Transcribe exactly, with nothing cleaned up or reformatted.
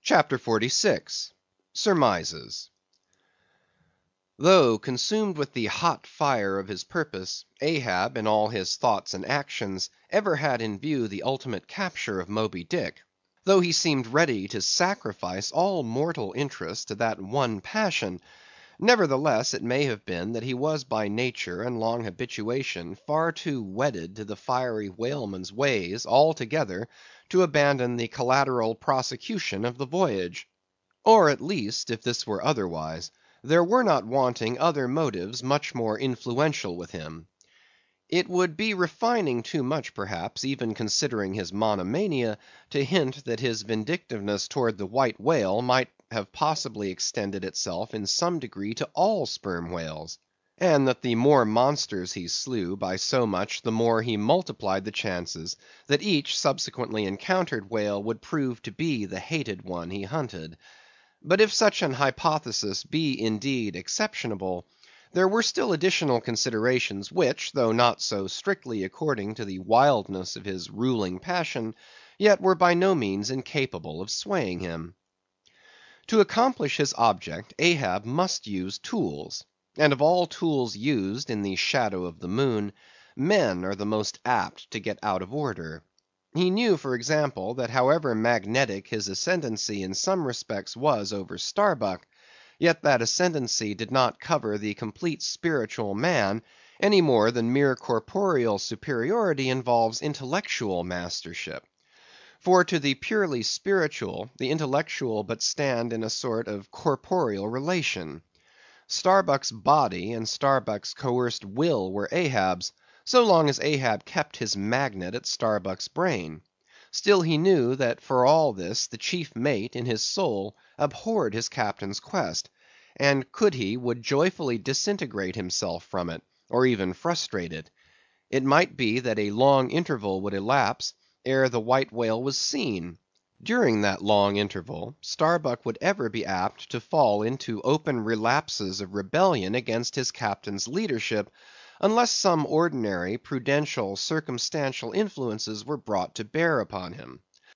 CHAPTER forty-six. Surmises. Though consumed with the hot fire of his purpose, Ahab, in all his thoughts and actions, ever had in view the ultimate capture of Moby Dick; though he seemed ready to sacrifice all mortal interest to that one passion; nevertheless, it may have been that he was by nature and long habituation far too wedded to the fiery whaleman's ways, altogether to abandon the collateral prosecution of the voyage. Or at least, if this were otherwise, there were not wanting other motives much more influential with him. It would be refining too much, perhaps, even considering his monomania, to hint that his vindictiveness towards the White Whale might have possibly extended itself in some degree to all sperm whales; and that the more monsters he slew, by so much the more he multiplied the chances that each subsequently encountered whale would prove to be the hated one he hunted. But if such an hypothesis be indeed exceptionable, there were still additional considerations which, though not so strictly according to the wildness of his ruling passion, yet were by no means incapable of swaying him. To accomplish his object, Ahab must use tools; and of all tools used in the shadow of the moon, men are the most apt to get out of order. He knew, for example, that however magnetic his ascendancy in some respects was over Starbuck, yet that ascendancy did not cover the complete spiritual man, any more than mere corporeal superiority involves intellectual mastership. For to the purely spiritual, the intellectual but stand in a sort of corporeal relation. Starbuck's body and Starbuck's coerced will were Ahab's, so long as Ahab kept his magnet at Starbuck's brain. Still he knew that for all this the chief mate, in his soul, abhorred his captain's quest; and could he, would joyfully disintegrate himself from it, or even frustrate it. It might be that a long interval would elapse ere the White Whale was seen. During that long interval, Starbuck would ever be apt to fall into open relapses of rebellion against his captain's leadership, unless some ordinary, prudential, circumstantial influences were brought to bear upon him.